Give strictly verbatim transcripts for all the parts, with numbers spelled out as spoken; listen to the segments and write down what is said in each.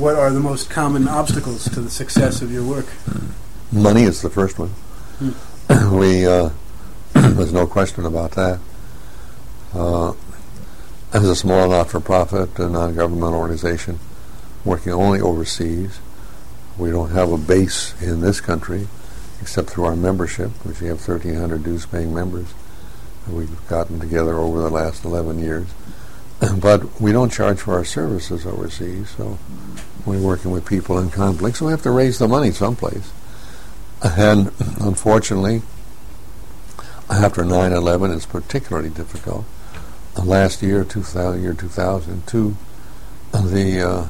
what are the most common obstacles to the success of your work? Money is the first one. Hmm. we, uh, there's no question about that. Uh, as a small not-for-profit, a non-governmental organization working only overseas, we don't have a base in this country except through our membership, which we have thirteen hundred dues-paying members that we've gotten together over the last eleven years. But we don't charge for our services overseas, so we're working with people in conflict, so we have to raise the money someplace. And unfortunately, after nine eleven, it's particularly difficult. Uh, last year, two thousand, year two thousand two, the uh,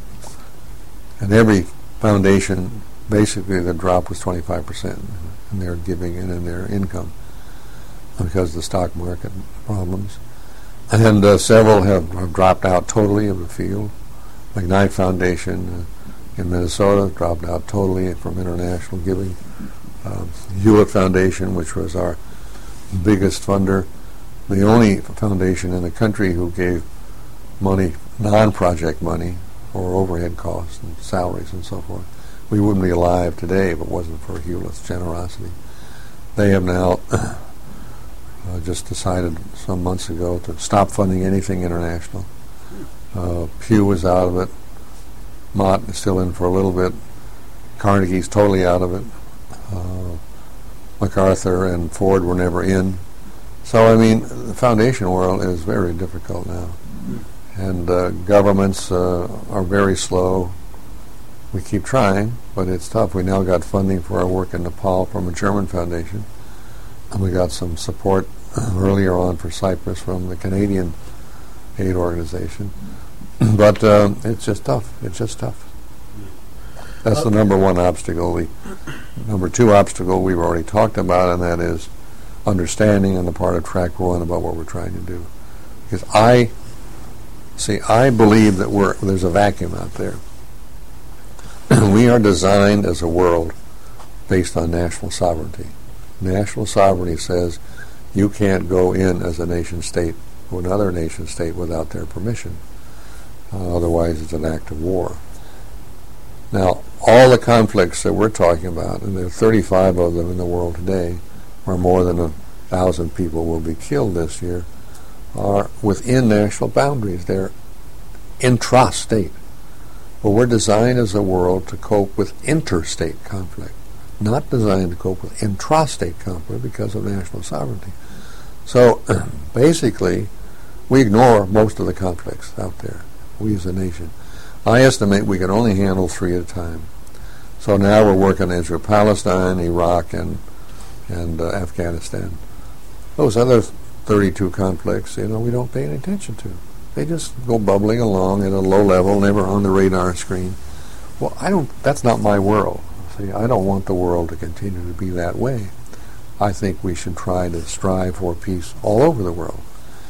and every foundation, basically the drop was twenty-five percent in their giving and in their income because of the stock market problems. And uh, several have, have dropped out totally of the field. McKnight Foundation uh, in Minnesota dropped out totally from international giving. Uh, Hewlett Foundation, which was our biggest funder, the only foundation in the country who gave money, non-project money, or overhead costs and salaries and so forth. We wouldn't be alive today if it wasn't for Hewlett's generosity. They have now uh, just decided some months ago to stop funding anything international. Uh, Pew was out of it. Mott is still in for a little bit. Carnegie's totally out of it. Uh, MacArthur and Ford were never in. So, I mean, the foundation world is very difficult now. And uh, governments uh, are very slow. We keep trying, but it's tough. We now got funding for our work in Nepal from a German foundation. And we got some support earlier on for Cyprus from the Canadian aid organization. But uh, it's just tough. It's just tough. That's the number one obstacle. The number two obstacle we've already talked about, and that is understanding on the part of Track One about what we're trying to do. Because I, see, I believe that we're there's a vacuum out there. We are designed as a world based on national sovereignty. National sovereignty says you can't go in as a nation state to another nation state without their permission. Uh, otherwise, it's an act of war. Now, all the conflicts that we're talking about, and there are thirty-five of them in the world today, where more than a thousand people will be killed this year, are within national boundaries. They're intrastate. But we're designed as a world to cope with interstate conflict, not designed to cope with intrastate conflict because of national sovereignty. So, basically, we ignore most of the conflicts out there, we as a nation. I estimate we can only handle three at a time. So now we're working Israel, Palestine, Iraq, and and uh, Afghanistan. Those other thirty-two conflicts, you know, we don't pay any attention to. They just go bubbling along at a low level, never on the radar screen. Well, I don't. That's not my world. See, I don't want the world to continue to be that way. I think we should try to strive for peace all over the world.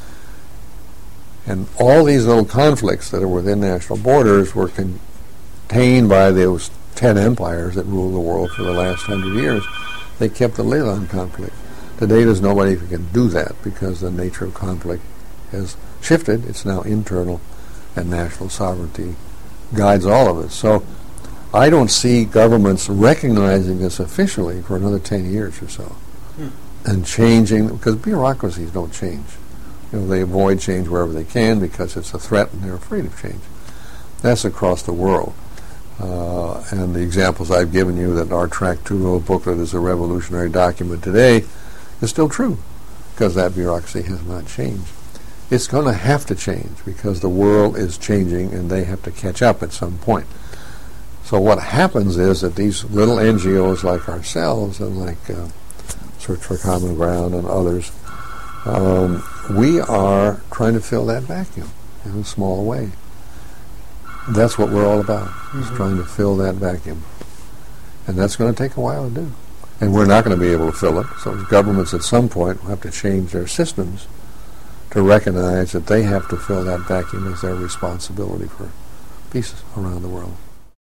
And all these little conflicts that are within national borders were contained by those ten empires that ruled the world for the last hundred years. They kept the lid on conflict. Today there's nobody who can do that because the nature of conflict has shifted. It's now internal, and national sovereignty guides all of us. So I don't see governments recognizing this officially for another ten years or so, hmm. and changing, because bureaucracies don't change. You know, they avoid change wherever they can because it's a threat and they're afraid of change. That's across the world. Uh, and the examples I've given you that our Track Two Road booklet is a revolutionary document today is still true because that bureaucracy has not changed. It's going to have to change because the world is changing and they have to catch up at some point. So what happens is that these little N G Os like ourselves and like uh, Search for Common Ground and others, um, we are trying to fill that vacuum in a small way. That's what we're all about, mm-hmm. is trying to fill that vacuum. And that's going to take a while to do. And we're not going to be able to fill it, so governments at some point will have to change their systems to recognize that they have to fill that vacuum as their responsibility for peace around the world.